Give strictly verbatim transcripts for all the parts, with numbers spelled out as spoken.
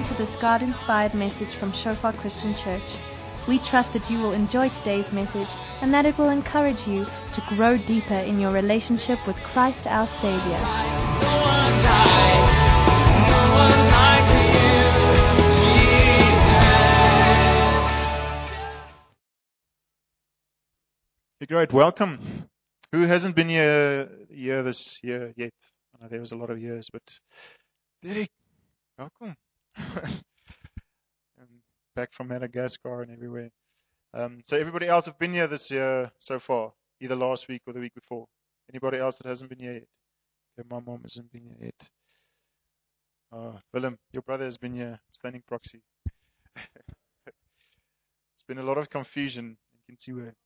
to this God-inspired message from Shofar Christian Church. We trust that you will enjoy today's message and that it will encourage you to grow deeper in your relationship with Christ our Savior. Great, welcome. Who hasn't been here, here this year yet? I know there was a lot of years, but Derek, welcome. And back from Madagascar and everywhere. Um, so everybody else have been here this year so far, either last week or the week before. Anybody else that hasn't been here yet? Okay, my mom hasn't been here yet. Uh, Willem, your brother has been here, standing proxy. It's been a lot of confusion. You can see where.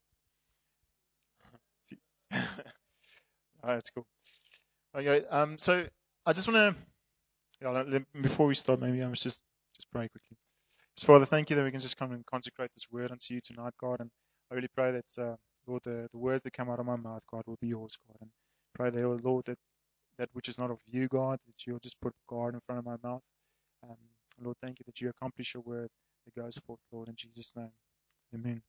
Oh, that's cool. Okay, um, so I just want to, yeah, let- before we start, maybe I must just, just pray quickly. So Father, thank you that we can just come and consecrate this word unto you tonight, God, and I really pray that, uh, Lord, the, the word that come out of my mouth, God, will be yours, God, and pray that, oh, Lord, that, that which is not of you, God, that you'll just put guard in front of my mouth. Um, Lord, thank you that you accomplish your word that goes forth, Lord, in Jesus' name. Amen.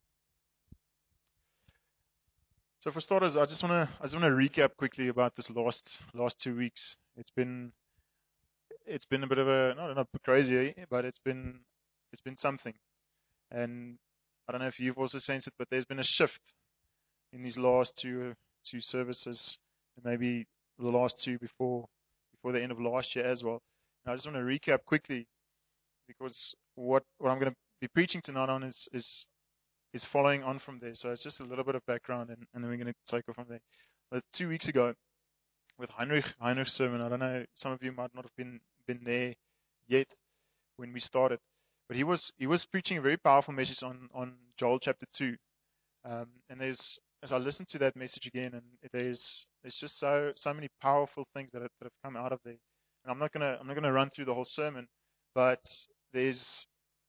So for starters, I just want to I just want to recap quickly about this last last two weeks. It's been it's been a bit of a not not crazy, but it's been it's been something. And I don't know if you've also sensed it, but there's been a shift in these last two two services, and maybe the last two before before the end of last year as well. And I just want to recap quickly because what what I'm going to be preaching tonight on is is is following on from there. So it's just a little bit of background, and, and then we're going to take off from there. But two weeks ago, with Heinrich Heinrich's sermon, I don't know, some of you might not have been been there yet when we started, but he was he was preaching a very powerful message on on Joel chapter two. Um, and there's as I listened to that message again, and there's there's just so so many powerful things that have, that have come out of there. And I'm not gonna I'm not gonna run through the whole sermon, but there's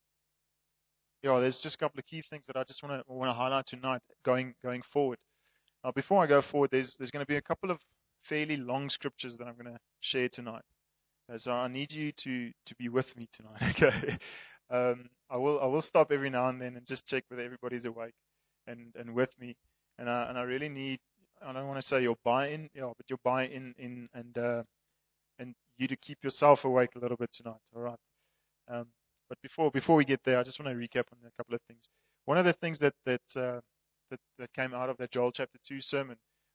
Yeah, there's just a couple of key things that I just want to want to highlight tonight going going forward. Now, before I go forward, there's there's going to be a couple of fairly long scriptures that I'm going to share tonight. Uh, So I need you to to be with me tonight. Okay, um, I will I will stop every now and then and just check whether everybody's awake and and with me. And I and I really need I don't want to say your buy-in, yeah, but your buy-in in and uh, and you to keep yourself awake a little bit tonight. All right. Um, but before before we get there, I just want to recap on a couple of things. One of the things that that uh, that, that came out of that Joel chapter two sermon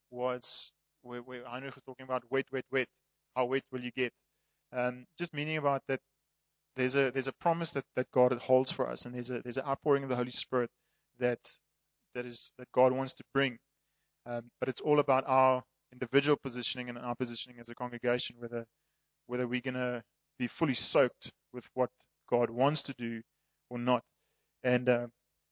was where, where Heinrich was talking about wait, wait, wait. How wet will you get? Um, just meaning about that there's a there's a promise that, that God holds for us, and there's a there's an outpouring of the Holy Spirit that that is that God wants to bring. Um, but it's all about our individual positioning and our positioning as a congregation, whether whether we're gonna be fully soaked with what God wants to do or not. And uh,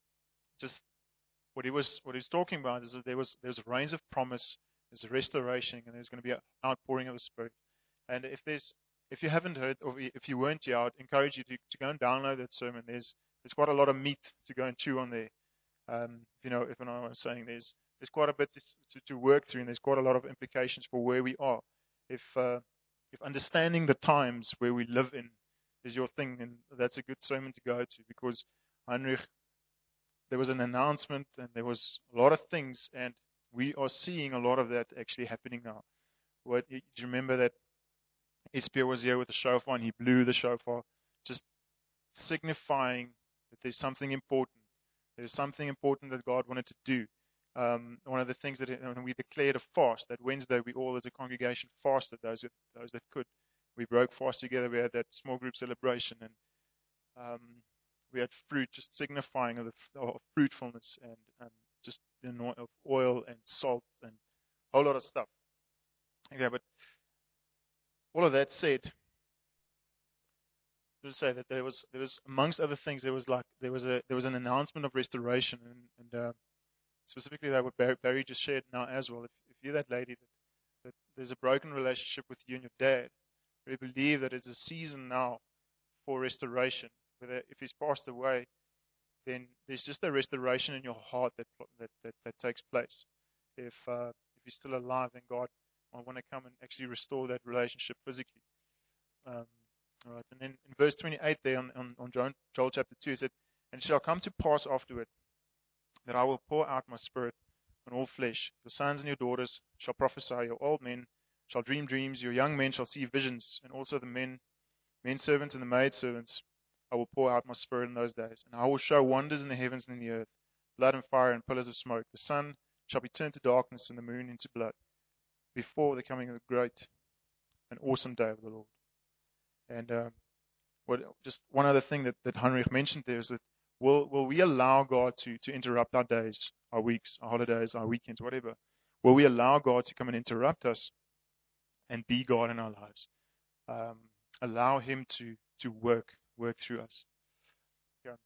just what he was what he's talking about is that there was there's rains of promise, there's a restoration, and there's going to be an outpouring of the Spirit. And if there's if you haven't heard, or if you weren't here, I'd encourage you to, to go and download that sermon. There's there's quite a lot of meat to go and chew on there. Um, if you know if you know what I'm saying, there's there's quite a bit to, to, to work through, and there's quite a lot of implications for where we are. If uh, if understanding the times where we live in is your thing, then that's a good sermon to go to, because Heinrich, there was an announcement and there was a lot of things, and we are seeing a lot of that actually happening now. What, do you remember that Espia was here with the shofar and he blew the shofar, just signifying that there's something important. There's something important that God wanted to do. Um, one of the things that when we declared a fast, that Wednesday we all as a congregation fasted, those with, those that could. We broke fast together. We had that small group celebration, and um, we had fruit, just signifying of, the, of fruitfulness, and um, just the anoint of oil and salt and a whole lot of stuff. Okay, but all of that said, to say that there was there was amongst other things there was like there was a there was an announcement of restoration, and, and uh, specifically that what Barry, Barry just shared now as well. If, if you're that lady that, that there's a broken relationship with you and your dad, we believe that it's a season now for restoration. Whether if he's passed away, then there's just a restoration in your heart that that that, that takes place. If uh, if he's still alive, then God might want to come and actually restore that relationship physically. Um, All right. And then in verse twenty-eight there on, on, on Joel, Joel chapter two, it said, "And it shall come to pass afterward that I will pour out my spirit on all flesh. Your sons and your daughters shall prophesy, your old men shall dream dreams, your young men shall see visions, and also the men, men servants and the maid servants, I will pour out my spirit in those days. And I will show wonders in the heavens and in the earth, blood and fire and pillars of smoke. The sun shall be turned to darkness and the moon into blood, before the coming of the great and awesome day of the Lord." And uh, what, just one other thing that, that Heinrich mentioned there is that will will we allow God to, to interrupt our days, our weeks, our holidays, our weekends, whatever? Will we allow God to come and interrupt us and be God in our lives? Um, allow Him to, to work, work through us. Yeah.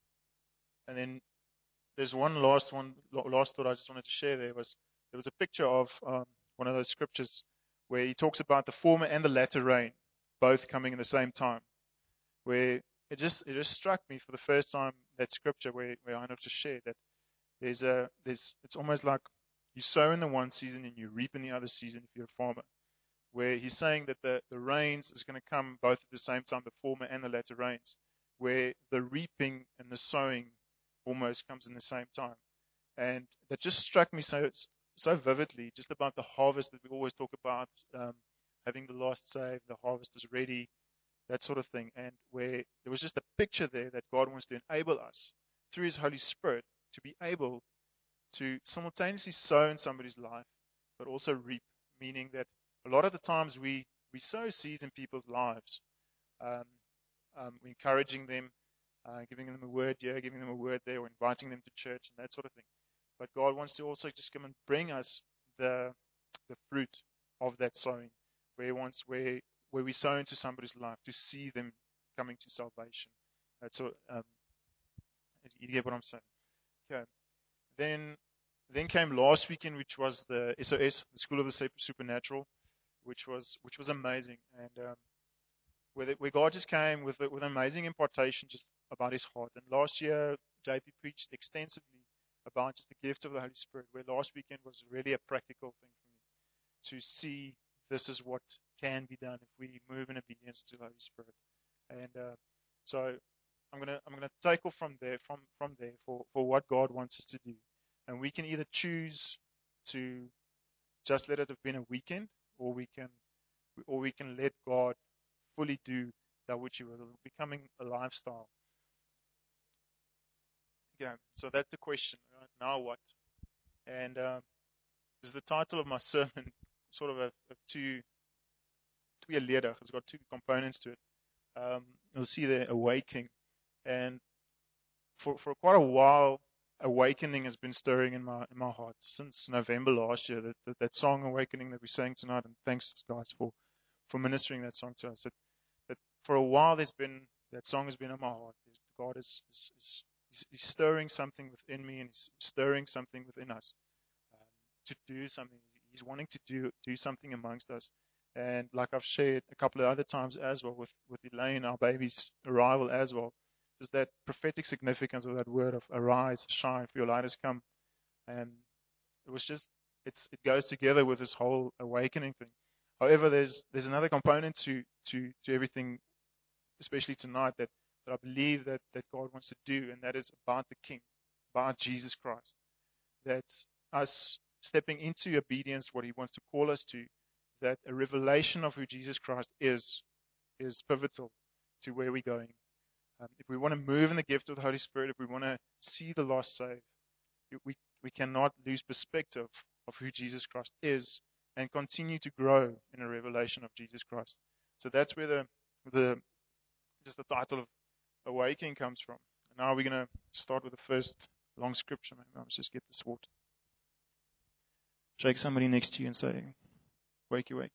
And then there's one last one, last thought I just wanted to share there was, there was a picture of um, one of those scriptures where he talks about the former and the latter rain, both coming in the same time, where it just it just struck me for the first time, that scripture where, where I know to share that there's a there's it's almost like you sow in the one season and you reap in the other season if you're a farmer, where he's saying that the, the rains is going to come both at the same time, the former and the latter rains, where the reaping and the sowing almost comes in the same time. And that just struck me so so vividly, just about the harvest that we always talk about, um, having the last saved, the harvest is ready, that sort of thing. And where there was just a picture there that God wants to enable us through His Holy Spirit to be able to simultaneously sow in somebody's life, but also reap, meaning that a lot of the times we, we sow seeds in people's lives, um, um, we're encouraging them, uh, giving them a word here, giving them a word there, or inviting them to church and that sort of thing. But God wants to also just come and bring us the the fruit of that sowing, where He wants where where we sow into somebody's life to see them coming to salvation. That's what, um, you get what I'm saying. Okay. Then then came last weekend, which was the S O S, the School of the Supernatural, which was which was amazing, and um, where, the, where God just came with a, with amazing impartation just about His heart. And last year, J P preached extensively about just the gift of the Holy Spirit, where last weekend was really a practical thing for me to see this is what can be done if we move in obedience to the Holy Spirit. And uh, so I'm gonna I'm gonna take off from there from from there for, for what God wants us to do, and we can either choose to just let it have been a weekend, or we can or we can let God fully do that which He will, becoming a lifestyle. Yeah, so that's the question. Right? Now what? And uh, is the title of my sermon sort of a, a two, twee ledig. It's got two components to it. Um, you'll see the awakening, and for for quite a while, awakening has been stirring in my in my heart since November last year. That that, that song "Awakening" that we sang tonight, and thanks guys for for ministering that song to us. That, that for a while there's been that song has been in my heart. God is is, is he's, he's stirring something within me, and He's stirring something within us um, to do something. He's wanting to do do something amongst us. And like I've shared a couple of other times as well with, with Elaine, our baby's arrival as well, just that prophetic significance of that word of arise, shine, for your light has come. And it was just, it's it goes together with this whole awakening thing. However, there's there's another component to to, to everything, especially tonight, that, that I believe that, that God wants to do, and that is about the King, about Jesus Christ. That us stepping into obedience, what He wants to call us to, that a revelation of who Jesus Christ is, is pivotal to where we're going. Um, if we want to move in the gift of the Holy Spirit, if we want to see the lost saved, we, we cannot lose perspective of who Jesus Christ is and continue to grow in a revelation of Jesus Christ. So that's where the, the just the title of Awakening comes from. And now we're going to start with the first long scripture. Maybe I'll just get this water. Shake somebody next to you and say, wakey, wakey.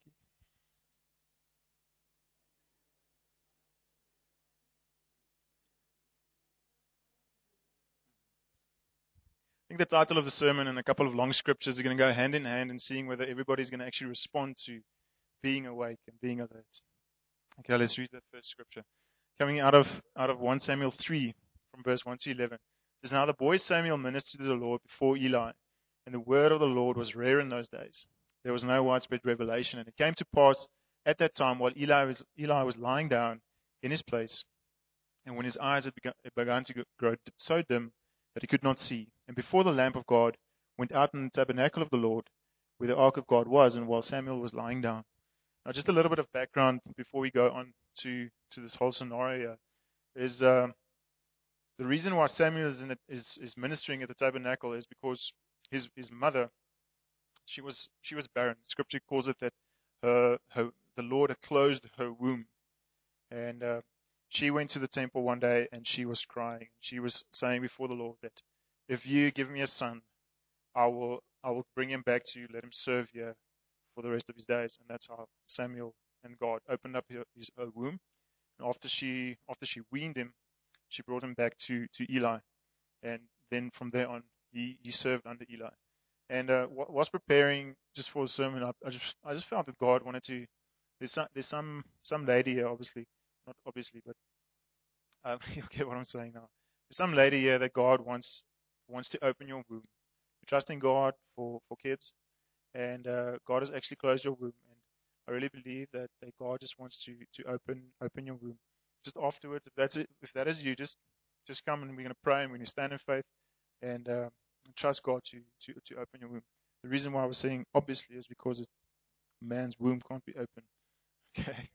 I think the title of the sermon and a couple of long scriptures are going to go hand in hand in seeing whether everybody's going to actually respond to being awake and being alert. Okay, let's read that first scripture. Coming out of out of First Samuel three, from verse one to eleven. It says, now the boy Samuel ministered to the Lord before Eli, and the word of the Lord was rare in those days. There was no widespread revelation, and it came to pass at that time while Eli was Eli was lying down in his place. And when his eyes had begun, begun to grow so dim that he could not see, and before the lamp of God went out in the tabernacle of the Lord, where the ark of God was, and while Samuel was lying down. Now, just a little bit of background before we go on to, to this whole scenario is uh, the reason why Samuel is, in the, is is ministering at the tabernacle is because his his mother, she was she was barren. Scripture calls it that her, her the Lord had closed her womb, and uh, she went to the temple one day and she was crying. She was saying before the Lord that if you give me a son, I will I will bring him back to you, let him serve you for the rest of his days. And that's how Samuel and God opened up his, his her womb. And after she after she weaned him, she brought him back to, to Eli. And then from there on, he, he served under Eli. And uh, was preparing just for a sermon, I, I just I just felt that God wanted to. There's some there's some some lady here, obviously not obviously, but um, you'll get what I'm saying now. There's some lady here that God wants wants to open your womb. You're trusting God for for kids, and uh, God has actually closed your womb. And I really believe that, that God just wants to to open open your womb. Just afterwards, if that's it, if that is you, just just come and we're going to pray and we're going to stand in faith and uh, trust God to, to to open your womb. The reason why I was saying obviously is because a man's womb can't be open. Okay.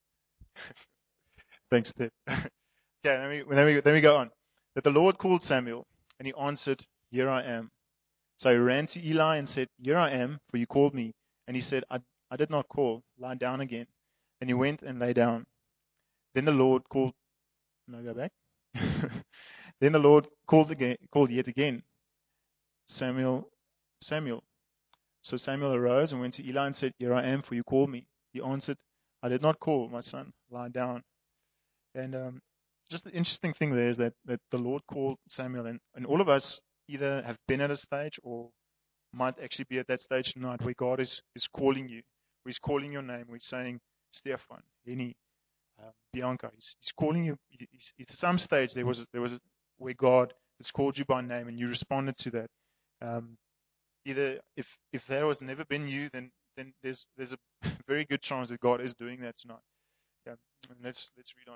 Thanks, Ted. Okay, then we, then, we, then we go on. That the Lord called Samuel, and he answered, Here I am. So he ran to Eli and said, Here I am, for you called me. And he said, I, I did not call. Lie down again. And he went and lay down. Then the Lord called. No, go back. Then the Lord called again, called yet again, Samuel, Samuel. So Samuel arose and went to Eli and said, Here I am, for you called me. He answered, I did not call, my son. Lie down. And um, just the interesting thing there is that, that the Lord called Samuel, and, and all of us either have been at a stage or might actually be at that stage tonight where God is, is calling you. He's calling your name. He's saying, Stefan, Henny, um, Bianca. He's, he's calling you. He's, at some stage there was there was a, where God has called you by name and you responded to that. Um, either if if that was never been you, then then there's there's a very good chance that God is doing that tonight. Yeah. And let's let's read on.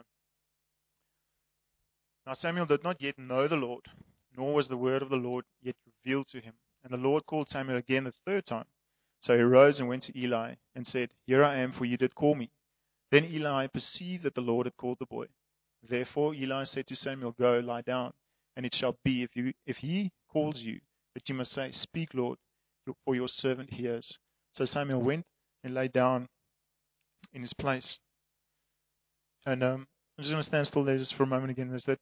Now Samuel did not yet know the Lord, nor was the word of the Lord yet revealed to him. And the Lord called Samuel again the third time. So he rose and went to Eli and said, Here I am, for you did call me. Then Eli perceived that the Lord had called the boy. Therefore Eli said to Samuel, Go, lie down, and it shall be, if you if he calls you, that you must say, Speak, Lord, for your servant hears. So Samuel went and lay down in his place. And um, I'm just going to stand still there just for a moment again. Is that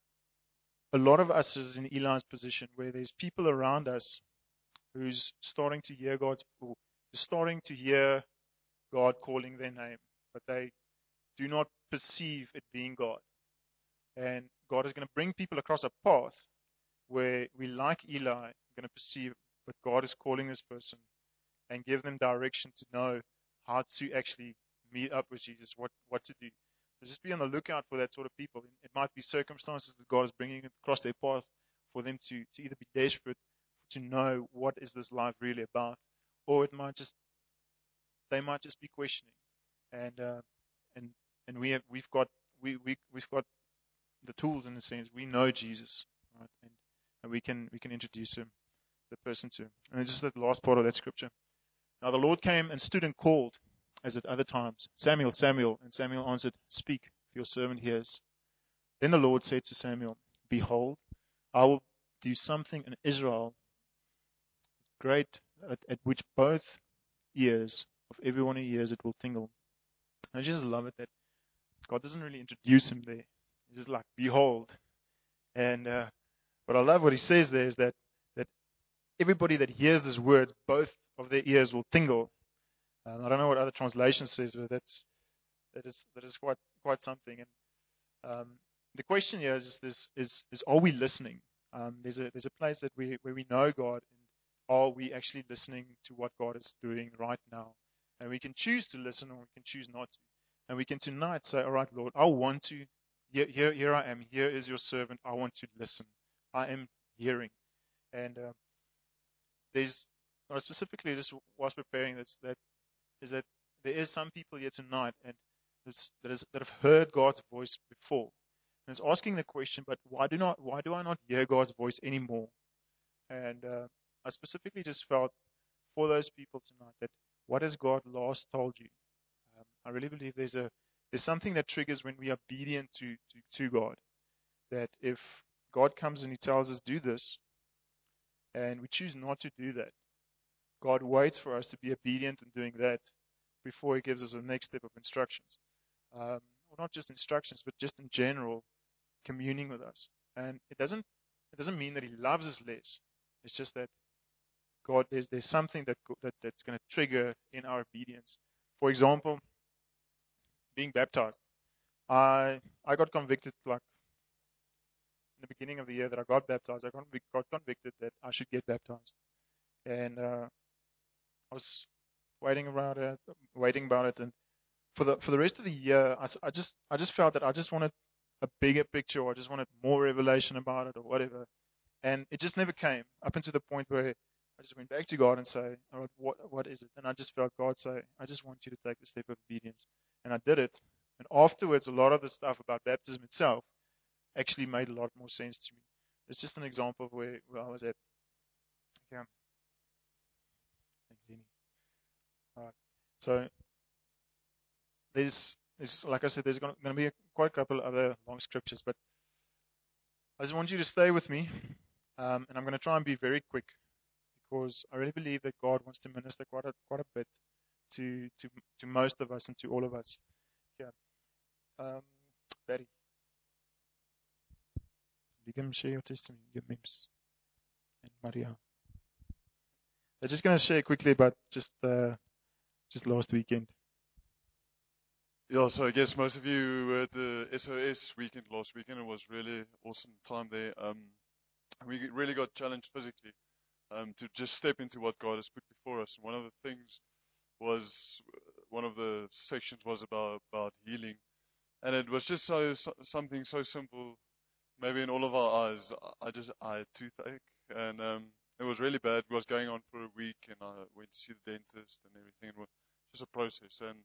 a lot of us is in Eli's position where there's people around us who's starting to hear God's, or starting to hear God calling their name, but they do not perceive it being God. And God is going to bring people across a path where we, like Eli, are going to perceive that God is calling this person and give them direction to know how to actually meet up with Jesus, what, what to do. So just be on the lookout for that sort of people. It might be circumstances that God is bringing across their path for them to, to either be desperate to know what is this life really about, or it might just they might just be questioning. And uh, and and we have we've got we, we we've got the tools in a sense. We know Jesus, right? And, and we can we can introduce him, the person to him. And it's just that last part of that scripture. Now the Lord came and stood and called, as at other times, Samuel, Samuel, and Samuel answered, Speak, for your servant hears. Then the Lord said to Samuel, Behold, I will do something in Israel great, at, at which both ears of everyone who hears it will tingle. I just love it that God doesn't really introduce him there. He's just like, Behold. And uh, what I love what he says there is that that everybody that hears his words, both of their ears will tingle. Um, I don't know what other translation says, but that's that is that is quite quite something. And um, the question here is is is, is are we listening? Um, there's a there's a place that we where we know God, and are we actually listening to what God is doing right now? And we can choose to listen, or we can choose not to. And we can tonight say, all right, Lord, I want to. Here, here, here I am. Here is your servant. I want to listen. I am hearing. And uh, there's, I specifically just was preparing this, that is that there is some people here tonight, and that's, that, is, that have heard God's voice before. And it's asking the question, but why do not why do I not hear God's voice anymore? And uh, I specifically just felt for those people tonight that what has God last told you? Um, I really believe there's a there's something that triggers when we are obedient to, to to God. That if God comes and He tells us do this, and we choose not to do that, God waits for us to be obedient in doing that before He gives us the next step of instructions. Um, well, not just instructions, but just in general, communing with us. And it doesn't it doesn't mean that He loves us less. It's just that God, there's there's something that that that's going to trigger in our obedience. For example, being baptized. I I got convicted like in the beginning of the year that I got baptized. I got, got convicted that I should get baptized, and uh, I was waiting about it, waiting about it, and for the for the rest of the year, I, I just I just felt that I just wanted a bigger picture, or I just wanted more revelation about it, or whatever, and it just never came up until the point where I just went back to God and say, all right, what what is it? And I just felt God say, I just want you to take the step of obedience, and I did it. And afterwards, a lot of the stuff about baptism itself actually made a lot more sense to me. It's just an example of where, where I was at. Yeah. Thanks, Zini. All right. So there's, there's, like I said, there's going to be a, quite a couple other long scriptures, but I just want you to stay with me, um, and I'm going to try and be very quick because I really believe that God wants to minister quite a quite a bit to to to most of us and to all of us. Yeah. Um, Betty, you can share your testimony, your memes, and Maria. I'm just going to share quickly about just uh, just last weekend. Yeah, so I guess most of you were at the S O S weekend last weekend. It was really awesome time there. Um, we really got challenged physically um, to just step into what God has put before us. And one of the things was, one of the sections was about about healing, and it was just so, so something so simple. Maybe in all of our eyes, I just I had toothache, and um, it was really bad. It was going on for a week, and I went to see the dentist and everything. It was just a process, and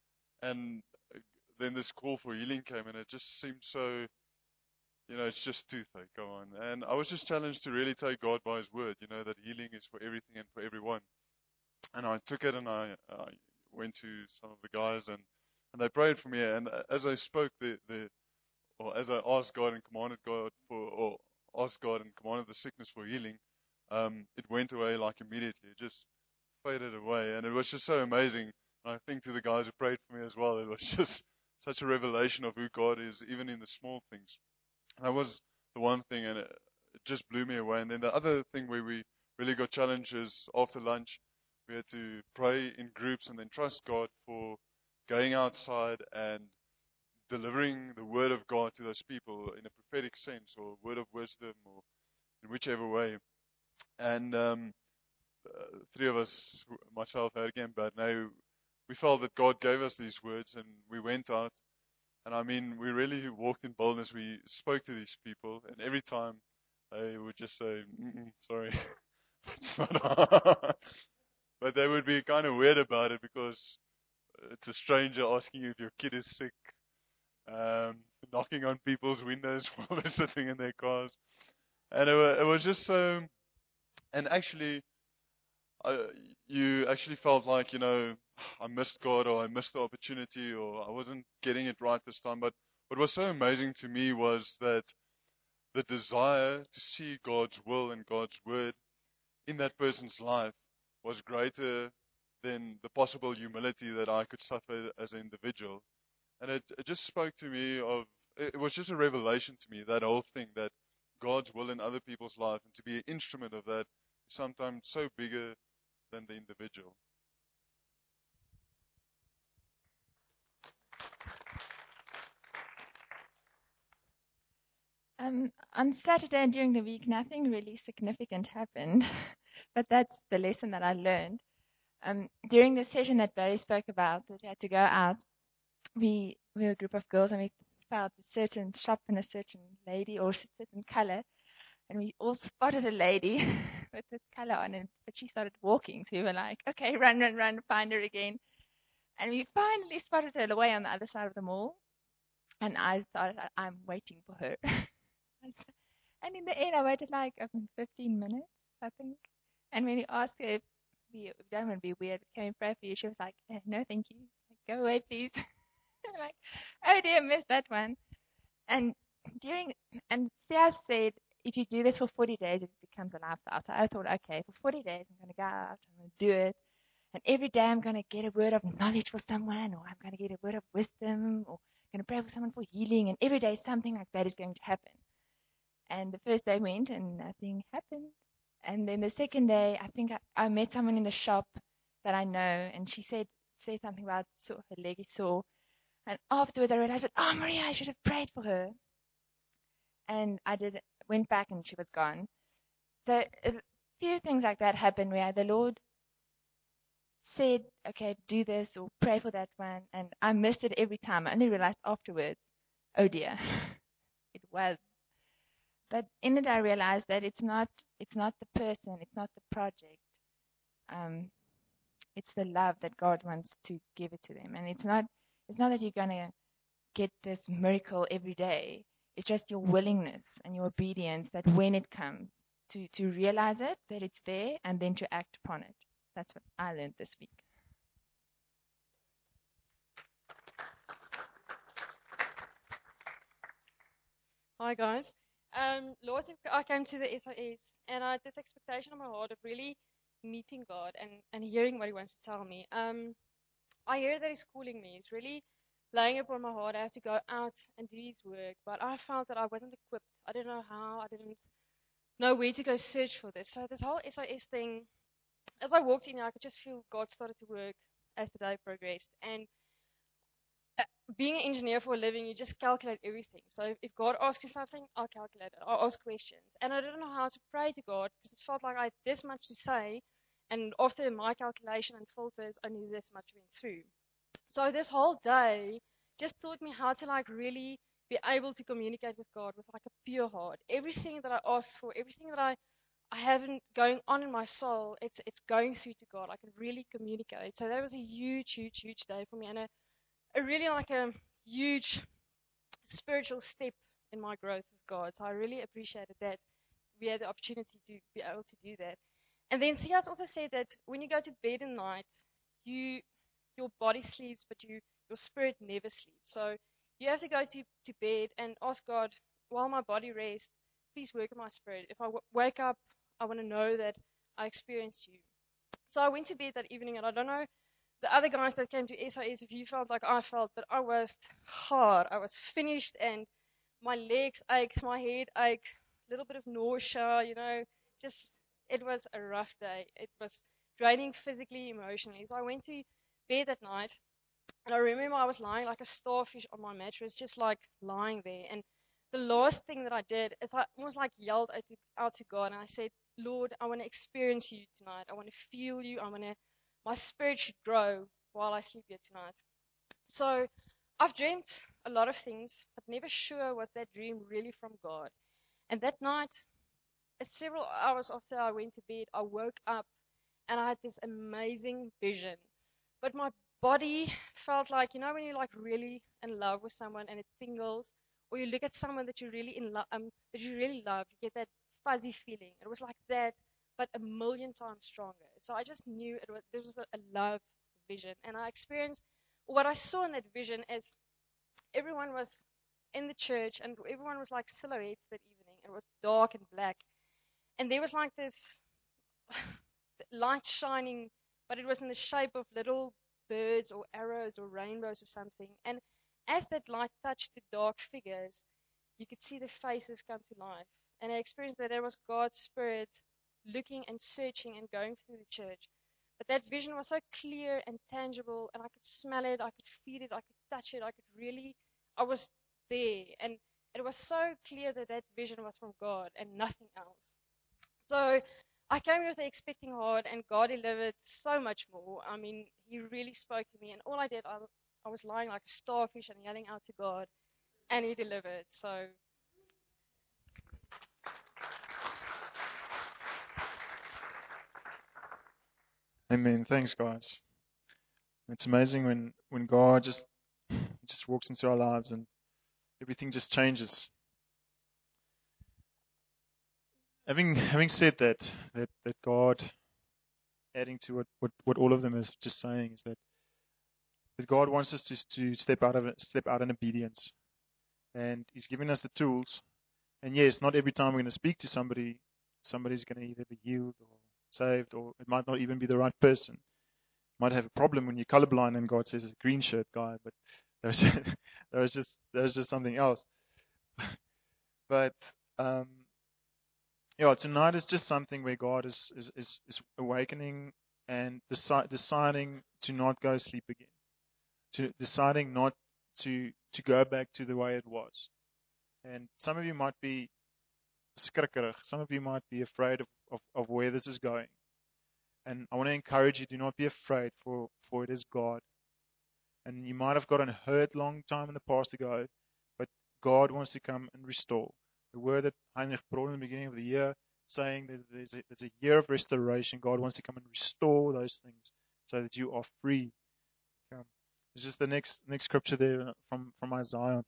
and then this call for healing came, and it just seemed so, you know, it's just toothache, go on. And I was just challenged to really take God by His word, you know, that healing is for everything and for everyone. And I took it, and I, I went to some of the guys, and, and they prayed for me. And as I spoke, the, the or as I asked God and commanded God for, or asked God and commanded the sickness for healing, um, it went away like immediately. It just faded away, and it was just so amazing. And I think to the guys who prayed for me as well, it was just such a revelation of who God is, even in the small things. That was the one thing, and it, it just blew me away. And then the other thing where we really got challenged is after lunch, we had to pray in groups and then trust God for going outside and delivering the word of God to those people in a prophetic sense, or word of wisdom, or in whichever way. And um, uh, three of us, myself, again, but now we felt that God gave us these words, and we went out. And I mean, we really walked in boldness. We spoke to these people, and every time they would just say, Mm-mm, sorry, it's not. But they would be kind of weird about it because it's a stranger asking you if your kid is sick, um, knocking on people's windows while they're sitting in their cars. And it was, it was just so, and actually, I, you actually felt like, you know, I missed God, or I missed the opportunity, or I wasn't getting it right this time. But what was so amazing to me was that the desire to see God's will and God's word in that person's life was greater than the possible humility that I could suffer as an individual. And it, it just spoke to me of, it was just a revelation to me, that whole thing, that God's will in other people's life, and to be an instrument of that is sometimes so bigger than the individual. Um, on Saturday and during the week, nothing really significant happened, but that's the lesson that I learned. Um, during the session that Barry spoke about, that we had to go out, we, we were a group of girls, and we found a certain shop in a certain lady or a certain color, and we all spotted a lady with this color on it, but she started walking, so we were like, okay, run, run, run, find her again. And we finally spotted her away on the other side of the mall. And I started, I'm waiting for her. And in the end, I waited like I think fifteen minutes, I think. And when you asked her if we we don't want to be weird, can we pray for you? She was like, eh, no, thank you. Like, go away, please. I'm like, oh dear, missed that one. And during, and Sia said, if you do this for forty days, it becomes a lifestyle. So I thought, okay, for forty days, I'm going to go out, I'm going to do it. And every day I'm going to get a word of knowledge for someone, or I'm going to get a word of wisdom, or I'm going to pray for someone for healing. And every day something like that is going to happen. And the first day went and nothing happened. And then the second day, I think I, I met someone in the shop that I know, and she said said something about so, her leg is sore. And afterwards, I realized, but, oh, Maria, I should have prayed for her. And I did went back, and she was gone. So a few things like that happened where the Lord said, okay, do this or pray for that one, and I missed it every time. I only realized afterwards, oh dear, it was. But in it, I realized that it's not it's not the person, it's not the project. Um, it's the love that God wants to give it to them, and it's not it's not that you're gonna get this miracle every day. It's just your willingness and your obedience that when it comes, to to realize it, that it's there, and then to act upon it. That's what I learned this week. Hi guys. Um, last week I came to the S O S and I had this expectation in my heart of really meeting God and, and hearing what He wants to tell me. Um, I hear that He's calling me. It's really laying upon my heart. I have to go out and do His work, but I felt that I wasn't equipped. I didn't know how. I didn't know where to go search for this. So this whole S O S thing, as I walked in here, I could just feel God started to work as the day progressed. And uh, being an engineer for a living, you just calculate everything. So if, if God asks you something, I'll calculate it. I'll ask questions. And I didn't know how to pray to God because it felt like I had this much to say. And after my calculation and filters, only this much went through. So this whole day just taught me how to like really be able to communicate with God with like a pure heart. Everything that I ask for, everything that I, I haven't going on in my soul, it's it's going through to God. I can really communicate. So that was a huge, huge, huge day for me. And a, a really like a huge spiritual step in my growth with God. So I really appreciated that we had the opportunity to be able to do that. And then Sias also said that when you go to bed at night, you your body sleeps, but you your spirit never sleeps. So you have to go to, to bed and ask God, while my body rests, please work in my spirit. If I w- wake up, I want to know that I experienced you. So I went to bed that evening, and I don't know the other guys that came to S O S, if you felt like I felt, but I was hard. I was finished, and my legs ached, my head ached, a little bit of nausea, you know, just, it was a rough day. It was draining physically, emotionally. So I went to bed that night, and I remember I was lying like a starfish on my mattress, just like lying there. And the last thing that I did is I almost like yelled out to, out to God, and I said, Lord, I want to experience you tonight. I want to feel you. I want to, my spirit should grow while I sleep here tonight. So I've dreamt a lot of things, but never sure was that dream really from God. And that night, several hours after I went to bed, I woke up and I had this amazing vision. But my body felt like, you know, when you're like really in love with someone and it tingles, or you look at someone that you really in love, um, that you really love, you get that fuzzy feeling. It was like that, but a million times stronger. So I just knew it was there was a, a love vision, and I experienced what I saw in that vision is everyone was in the church, and everyone was like silhouettes that evening. It was dark and black, and there was like this light shining, but it was in the shape of little birds or arrows or rainbows or something. And as that light touched the dark figures, you could see the faces come to life. And I experienced that there was God's Spirit looking and searching and going through the church. But that vision was so clear and tangible, and I could smell it, I could feel it, I could touch it, I could really, I was there. And it was so clear that that vision was from God and nothing else. So I came with the expecting heart, and God delivered so much more. I mean, He really spoke to me, and all I did, I, I was lying like a starfish and yelling out to God, and He delivered. So Amen. Thanks, guys. It's amazing when, when God just just walks into our lives and everything just changes. Having having said that, that, that God, adding to what, what, what all of them is just saying, is that, that God wants us to to step out of it, step out in obedience, and He's giving us the tools. And yes, not every time we're going to speak to somebody, somebody's going to either be healed or saved, or it might not even be the right person. Might have a problem when you're colorblind and God says it's a green shirt guy, but that was just, that was just that was just something else. But um, yeah, tonight is just something where God is is is, is awakening and deci- deciding to not go sleep again, to deciding not to to go back to the way it was. And some of you might be skrikkerig, some of you might be afraid of, of, of where this is going. And I want to encourage you, do not be afraid, for, for it is God. And you might have gotten hurt long time in the past ago, but God wants to come and restore. The word that Heinrich brought in the beginning of the year, saying that there's a, there's a year of restoration. God wants to come and restore those things so that you are free. Um, it's just the next next scripture there from, from Isaiah.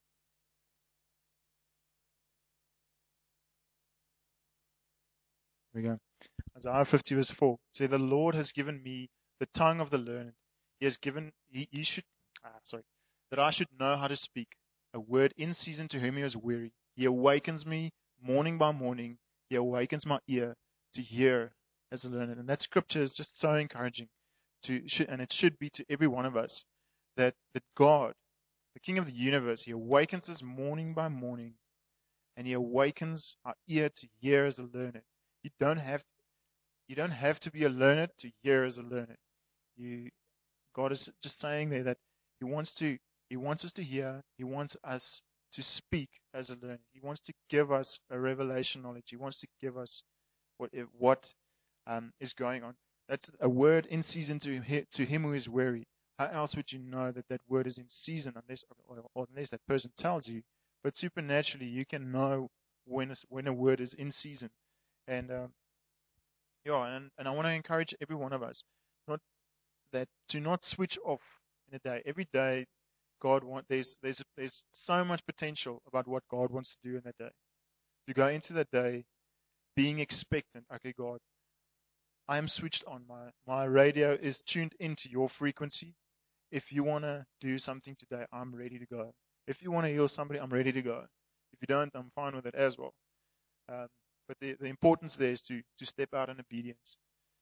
Here we go. Isaiah fifty verse four. Say, the Lord has given me the tongue of the learned. He has given, he, he should, ah, sorry, that I should know how to speak a word in season to whom he is weary. He awakens me morning by morning. He awakens my ear to hear as a learned. And that scripture is just so encouraging to, and it should be to every one of us, that, that God, the King of the universe, he awakens us morning by morning, and he awakens our ear to hear as a learned. You don't have You don't have to be a learner to hear as a learner. You, God is just saying there that He wants to, He wants us to hear. He wants us to speak as a learner. He wants to give us a revelation knowledge. He wants to give us what what um, is going on. That's a word in season to he, to him who is weary. How else would you know that that word is in season unless or, or unless that person tells you? But supernaturally, you can know when a, when a word is in season. And um, yeah, and, and I want to encourage every one of us, not that to not switch off in a day. Every day, God want there's there's there's so much potential about what God wants to do in that day. To go into that day being expectant. Okay, God, I am switched on. My my radio is tuned into your frequency. If you want to do something today, I'm ready to go. If you want to heal somebody, I'm ready to go. If you don't, I'm fine with it as well. Um, but the, the importance there is to to step out in obedience.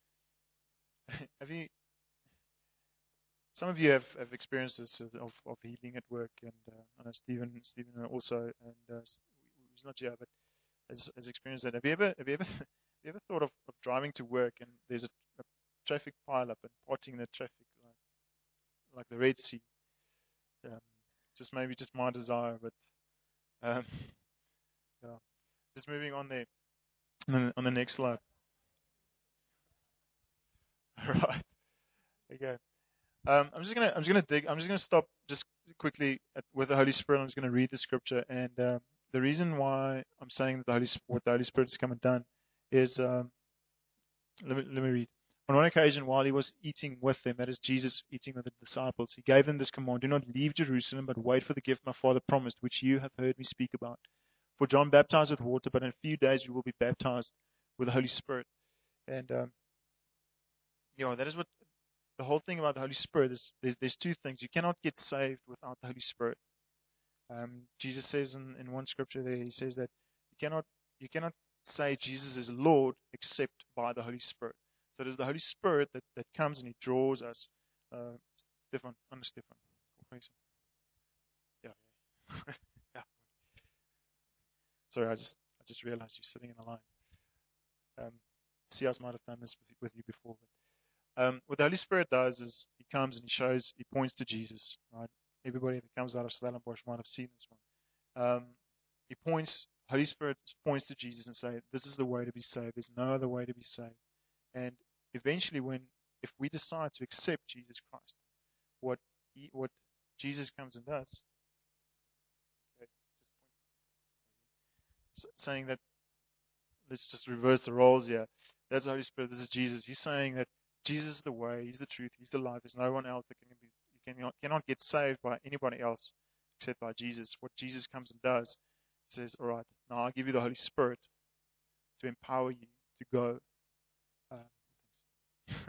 Have you? Some of you have, have experienced this of, of healing at work, and uh, I know Stephen, Stephen also, and uh, he's not here, but has, has experienced that. Have you ever, have you ever, have you ever thought of, of driving to work and there's a, a traffic pile up and parting the traffic like, like the Red Sea? Um, just maybe just my desire, but um, yeah. Just moving on there on the, on the next slide. All right. Okay. Um, I'm just gonna I'm just gonna dig I'm just gonna stop just quickly at, with the Holy Spirit. I'm just gonna read the scripture, and um, the reason why I'm saying that the Holy what the Holy Spirit has come and done is um, let me let me read. On one occasion, while he was eating with them, that is Jesus eating with the disciples, he gave them this command: do not leave Jerusalem, but wait for the gift my Father promised, which you have heard me speak about. For John baptized with water, but in a few days you will be baptized with the Holy Spirit. And um, you know that is what. The whole thing about the Holy Spirit is there's, there's two things. You cannot get saved without the Holy Spirit. Um, Jesus says in, in one scripture there, he says that you cannot you cannot say Jesus is Lord except by the Holy Spirit. So it is the Holy Spirit that, that comes and he draws us. Uh, Stefan, Anna Stefan. Yeah, yeah. yeah. Sorry, I just I just realized you're sitting in the line. Um, C S might have done this with, with you before, but Um, what the Holy Spirit does is he comes and he shows, he points to Jesus. Right? Everybody that comes out of Stellenbosch might have seen this one. Um, he points, Holy Spirit points to Jesus and say, this is the way to be saved. There's no other way to be saved. And eventually, when if we decide to accept Jesus Christ, what he, what Jesus comes and does, okay, just point, saying that let's just reverse the roles here. That's the Holy Spirit. This is Jesus. He's saying that Jesus is the way, He's the truth, He's the life. There's no one else that can be, you cannot, cannot get saved by anybody else except by Jesus. What Jesus comes and does, it says, all right, now I give you the Holy Spirit to empower you to go. Um,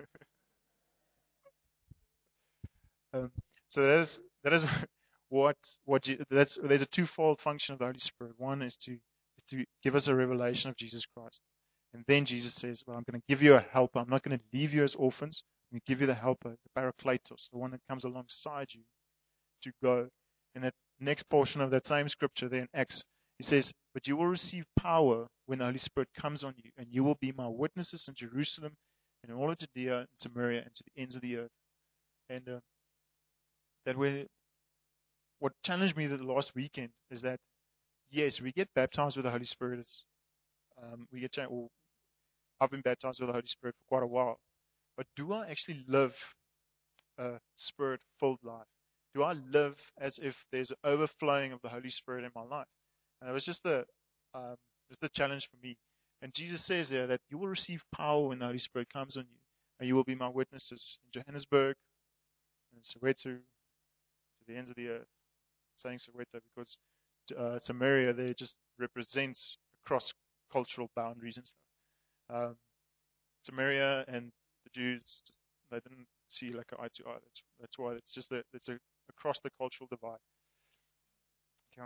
um, so that is that is what what Je- that's there's a twofold function of the Holy Spirit. One is to to give us a revelation of Jesus Christ, and then Jesus says, "Well, I'm going to give you a helper. I'm not going to leave you as orphans. I'm going to give you the helper, the Parakletos, the one that comes alongside you to go." And that next portion of that same scripture there in Acts, he says, "But you will receive power when the Holy Spirit comes on you, and you will be my witnesses in Jerusalem, and in all of Judea and Samaria, and to the ends of the earth." And uh, that way, what challenged me the last weekend is that yes, we get baptized with the Holy Spirit. It's, um, we get cha- or I've been baptized with the Holy Spirit for quite a while, but do I actually live a Spirit-filled life? Do I live as if there's an overflowing of the Holy Spirit in my life? And it was just the um, just the challenge for me. And Jesus says there that you will receive power when the Holy Spirit comes on you, and you will be my witnesses in Johannesburg, in Soweto, to the ends of the earth. I'm saying Soweto because uh, Samaria there just represents across cultural boundaries and stuff. Um, Samaria and the Jews just they didn't see like an eye to eye. That's that's why it's just a it's a across the cultural divide. Okay.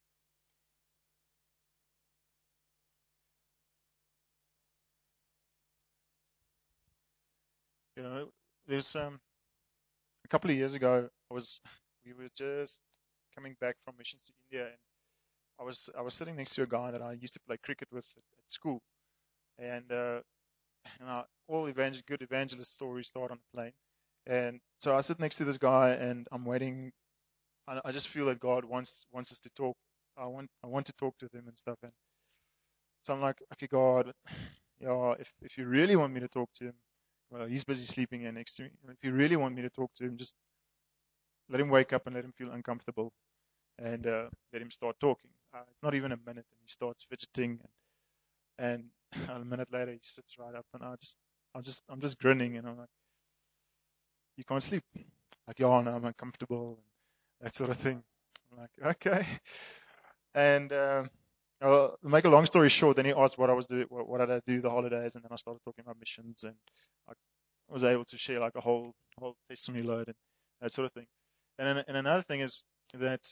You know, there's um a couple of years ago I was we were just coming back from missions to India, and I was I was sitting next to a guy that I used to play cricket with at, at school, and uh, you know, all evangel- good evangelist stories start on the plane. And so I sit next to this guy, and I'm waiting. I, I just feel that God wants wants us to talk. I want I want to talk to him and stuff. And so I'm like, okay, God, yeah, if if you really want me to talk to him, well, he's busy sleeping here next to me. If you really want me to talk to him, just let him wake up and let him feel uncomfortable, and uh, let him start talking. Uh, it's not even a minute, and he starts fidgeting, and, and a minute later he sits right up, and I just I'm just I'm just grinning, and I'm like, you can't sleep. Like, yeah, no, I'm uncomfortable, and that sort of thing. I'm like, okay. And um, uh, to make a long story short, then he asked what I was doing, what, what did I do the holidays, and then I started talking about missions, and I was able to share like a whole whole testimony load and that sort of thing. And then, and another thing is that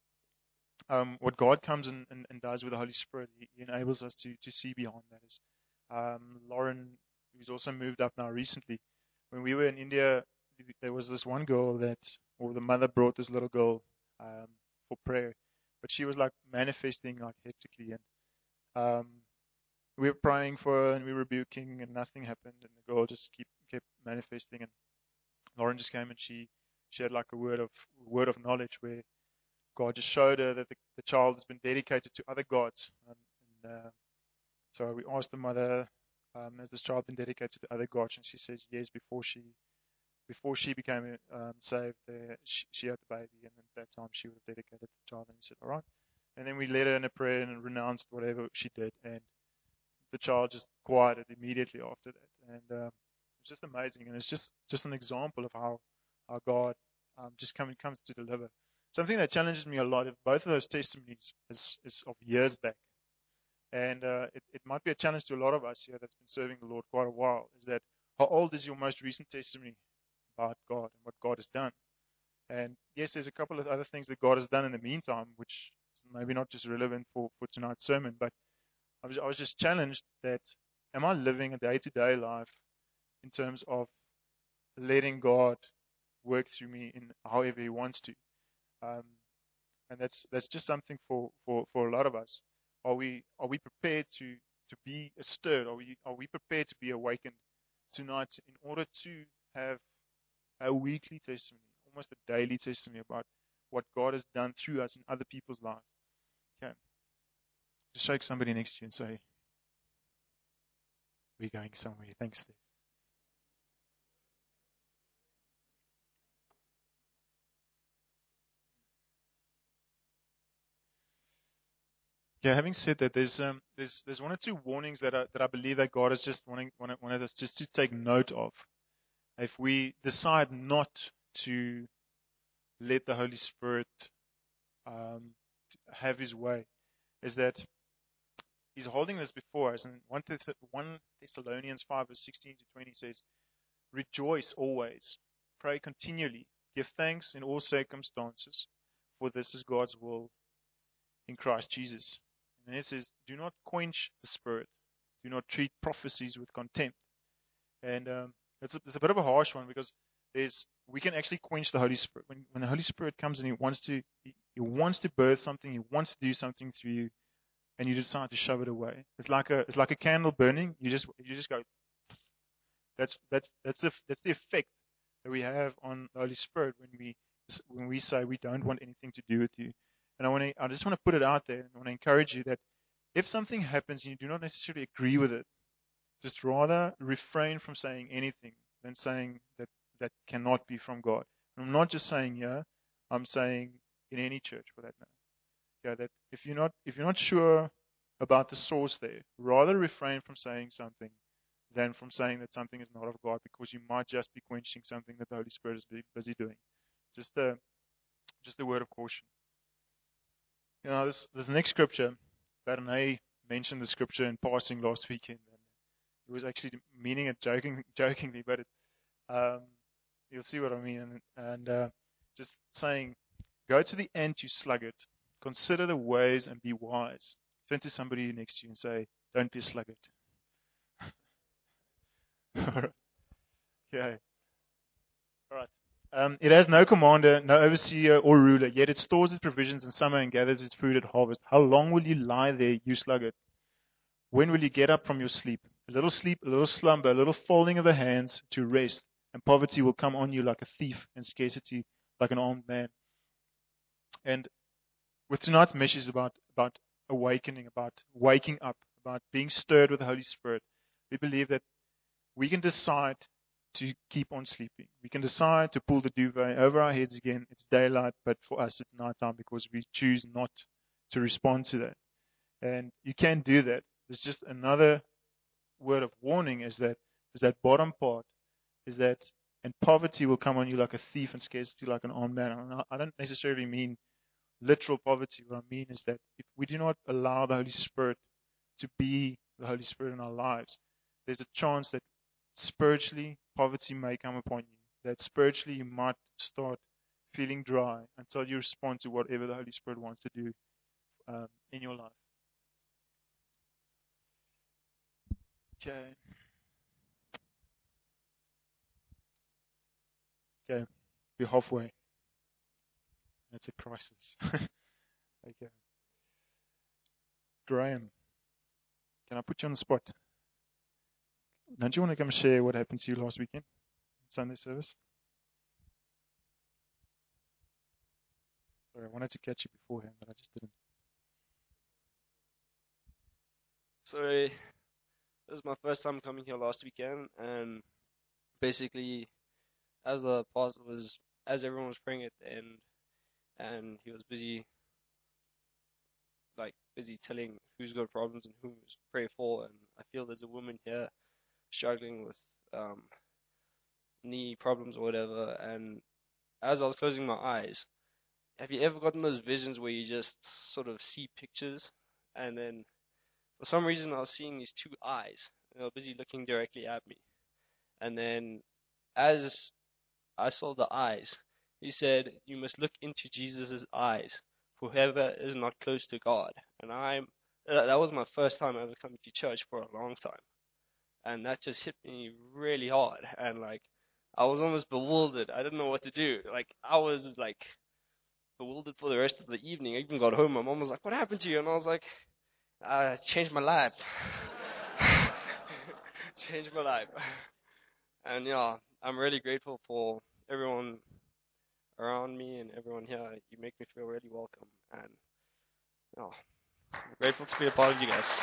um, what God comes and, and, and does with the Holy Spirit, He, he enables us to to see beyond that. Is um, Lauren, who's also moved up now recently, when we were in India, there was this one girl that, or the mother brought this little girl um, for prayer, but she was like manifesting like hectically, and um, we were praying for her and we were rebuking, and nothing happened, and the girl just keep kept manifesting. And Lauren just came and she she had like a word of word of knowledge where God just showed her that the, the child has been dedicated to other gods, and, and uh, so we asked the mother, um, has this child been dedicated to other gods? And she says yes. Before she before she became um, saved, uh, she, she had the baby, and at that time she would have dedicated the child. And he said, all right. And then we led her in a prayer and renounced whatever she did, and the child just quieted immediately after that. And um, it's just amazing, and it's just just an example of how how God um, just come, comes to deliver. Something that challenges me a lot, of both of those testimonies is, is of years back. And uh, it, it might be a challenge to a lot of us here that's been serving the Lord quite a while, is that how old is your most recent testimony about God and what God has done? And yes, there's a couple of other things that God has done in the meantime, which is maybe not just relevant for, for tonight's sermon, but I was, I was just challenged that, am I living a day-to-day life in terms of letting God work through me in however He wants to? Um, and that's that's just something for, for, for a lot of us. Are we are we prepared to to be stirred? Are we are we prepared to be awakened tonight in order to have a weekly testimony, almost a daily testimony about what God has done through us in other people's lives? Okay. Just shake somebody next to you and say, we're going somewhere. Thanks, Steve. Yeah, having said that, there's um there's there's one or two warnings that I that I believe that God is just wanting wanted, wanted us just to take note of. if we decide not to let the Holy Spirit um, have His way, is that He's holding this before us. And First Thessalonians five, verse sixteen to twenty says, rejoice always, pray continually, give thanks in all circumstances, for this is God's will in Christ Jesus. And it says, do not quench the Spirit, do not treat prophecies with contempt. And um, it's, a, it's a bit of a harsh one, because there's we can actually quench the Holy Spirit. When, when the Holy Spirit comes and He wants to he, he wants to birth something, He wants to do something through you, and you decide to shove it away. It's like a it's like a candle burning. You just you just go. That's that's that's the that's the effect that we have on the Holy Spirit when we when we say we don't want anything to do with you. And I want to I just want to put it out there, and I want to encourage you that if something happens and you do not necessarily agree with it, just rather refrain from saying anything than saying that that cannot be from God. And I'm not just saying here, I'm saying in any church for that matter. Yeah, that if you're not if you're not sure about the source there, rather refrain from saying something than from saying that something is not of God, because you might just be quenching something that the Holy Spirit is busy doing. Just a just a word of caution. You know, this this next scripture, Barney mentioned the scripture in passing last weekend, and he was actually meaning it joking jokingly, but it, um, you'll see what I mean. And, and uh, just saying, go to the end, you sluggard. Consider the ways and be wise. Turn to somebody next to you and say, don't be a sluggard. Okay. All right. Um, it has no commander, no overseer or ruler, yet it stores its provisions in summer and gathers its food at harvest. How long will you lie there, you sluggard? When will you get up from your sleep? A little sleep, a little slumber, a little folding of the hands to rest, and poverty will come on you like a thief, and scarcity like an armed man. And with tonight's message is about, about awakening, about waking up, about being stirred with the Holy Spirit. We believe that we can decide to keep on sleeping. We can decide to pull the duvet over our heads again. It's daylight, but for us it's nighttime because we choose not to respond to that. And you can do that. There's just another word of warning is that is that bottom part is that and poverty will come on you like a thief and scarcity like an armed man. I don't necessarily mean literal poverty. What I mean is that if we do not allow the Holy Spirit to be the Holy Spirit in our lives, there's a chance that spiritually poverty may come upon you. That spiritually you might start feeling dry until you respond to whatever the Holy Spirit wants to do um, in your life. Okay. Okay. We're halfway. That's a crisis. Okay. Graham, can I put you on the spot? Don't you want to come share what happened to you last weekend? Sunday service? Sorry, I wanted to catch you beforehand, but I just didn't. Sorry, this is my first time coming here last weekend, and basically, as the pastor was, as everyone was praying at the end, and he was busy, like, busy telling who's got problems and who's to pray for, and I feel there's a woman here struggling with um, knee problems or whatever, and as I was closing my eyes, have you ever gotten those visions where you just sort of see pictures, and then for some reason I was seeing these two eyes, and they were busy looking directly at me, and then as I saw the eyes, he said, you must look into Jesus' eyes, for whoever is not close to God. And I'm that was my first time ever coming to church for a long time, and that just hit me really hard, and like I was almost bewildered. I didn't know what to do. Like I was like bewildered for the rest of the evening. I even got home, my mom was like, what happened to you? And I was like, uh, it changed my life. Changed my life. And yeah, I'm really grateful for everyone around me and everyone here. You make me feel really welcome, and oh, I'm grateful to be a part of you guys.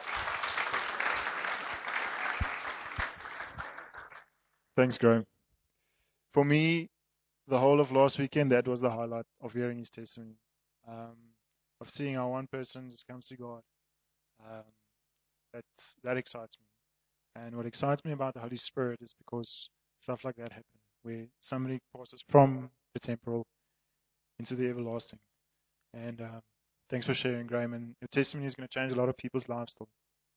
Thanks, Graham. For me, the whole of last weekend, that was the highlight of hearing his testimony, um, of seeing how one person just comes to God. Um, that that excites me. And what excites me about the Holy Spirit is because stuff like that happen, where somebody passes from the temporal into the everlasting. And um, thanks for sharing, Graham. And your testimony is going to change a lot of people's lives still.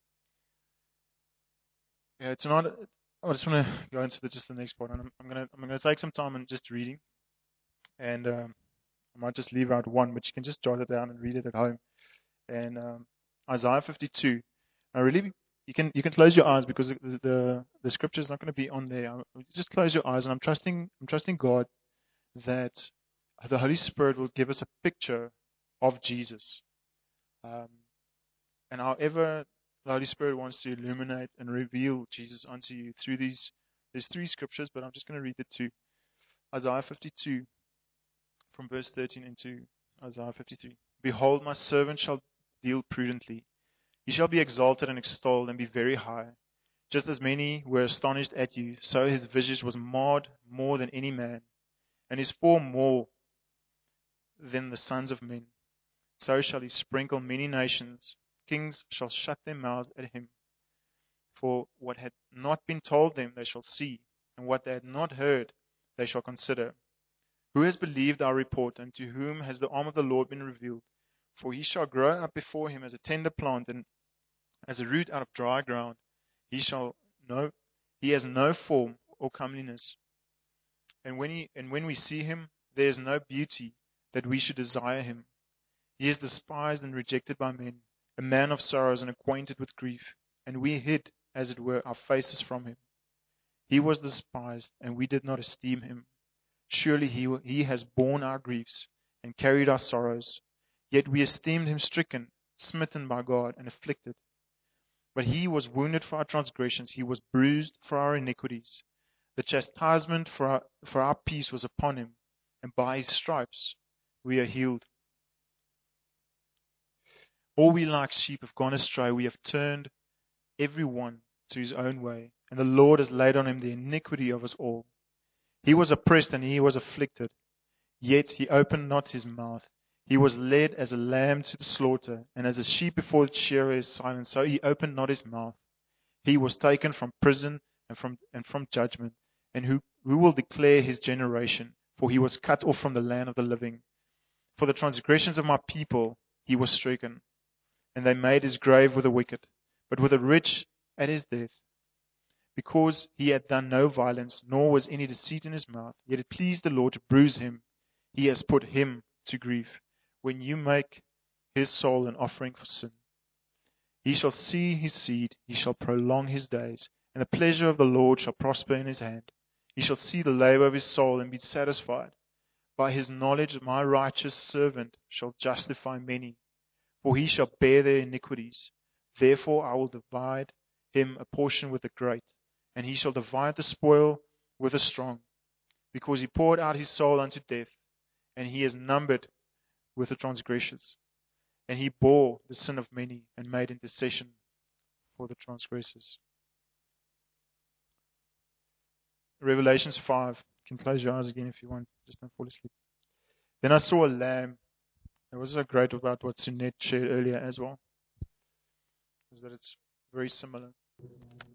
Yeah, it's not. I just want to go into the, just the next part. And I'm, I'm gonna I'm gonna take some time and just reading, and um, I might just leave out one, but you can just jot it down and read it at home. And um, Isaiah fifty-two. I really you can you can close your eyes because the the, the scripture is not going to be on there. Just close your eyes, and I'm trusting I'm trusting God that the Holy Spirit will give us a picture of Jesus. Um, and however the Holy Spirit wants to illuminate and reveal Jesus unto you through these, there's three scriptures, but I'm just going to read the two. Isaiah fifty-two, from verse thirteen into Isaiah fifty-three. Behold, my servant shall deal prudently. He shall be exalted and extolled and be very high. Just as many were astonished at you, so his visage was marred more than any man, and his form more than the sons of men. So shall he sprinkle many nations. Kings shall shut their mouths at him. For what had not been told them they shall see, and what they had not heard they shall consider. Who has believed our report, and to whom has the arm of the Lord been revealed? For he shall grow up before him as a tender plant, and as a root out of dry ground. He shall know he has no form or comeliness. And when he and when we see him, there is no beauty that we should desire him. He is despised and rejected by men, a man of sorrows and acquainted with grief, and we hid, as it were, our faces from him. He was despised, and we did not esteem him. Surely he, he has borne our griefs and carried our sorrows. Yet we esteemed him stricken, smitten by God, and afflicted. But he was wounded for our transgressions, he was bruised for our iniquities. The chastisement for our, for our peace was upon him, and by his stripes we are healed. All we like sheep have gone astray. We have turned every one to his own way, and the Lord has laid on him the iniquity of us all. He was oppressed and he was afflicted, yet he opened not his mouth. He was led as a lamb to the slaughter, and as a sheep before its shearer is silent, so he opened not his mouth. He was taken from prison and from and from judgment. And who, who will declare his generation? For he was cut off from the land of the living. For the transgressions of my people he was stricken, and they made his grave with the wicked, but with the rich at his death. Because he had done no violence, nor was any deceit in his mouth, yet it pleased the Lord to bruise him. He has put him to grief. When you make his soul an offering for sin, he shall see his seed, he shall prolong his days, and the pleasure of the Lord shall prosper in his hand. He shall see the labor of his soul and be satisfied. By his knowledge my righteous servant shall justify many, for he shall bear their iniquities. Therefore I will divide him a portion with the great, and he shall divide the spoil with the strong, because he poured out his soul unto death, and he is numbered with the transgressors. And he bore the sin of many, and made intercession for the transgressors. Revelations five. You can close your eyes again if you want, just don't fall asleep. Then I saw a lamb. It was so great about what Sunette shared earlier as well, is that it's very similar.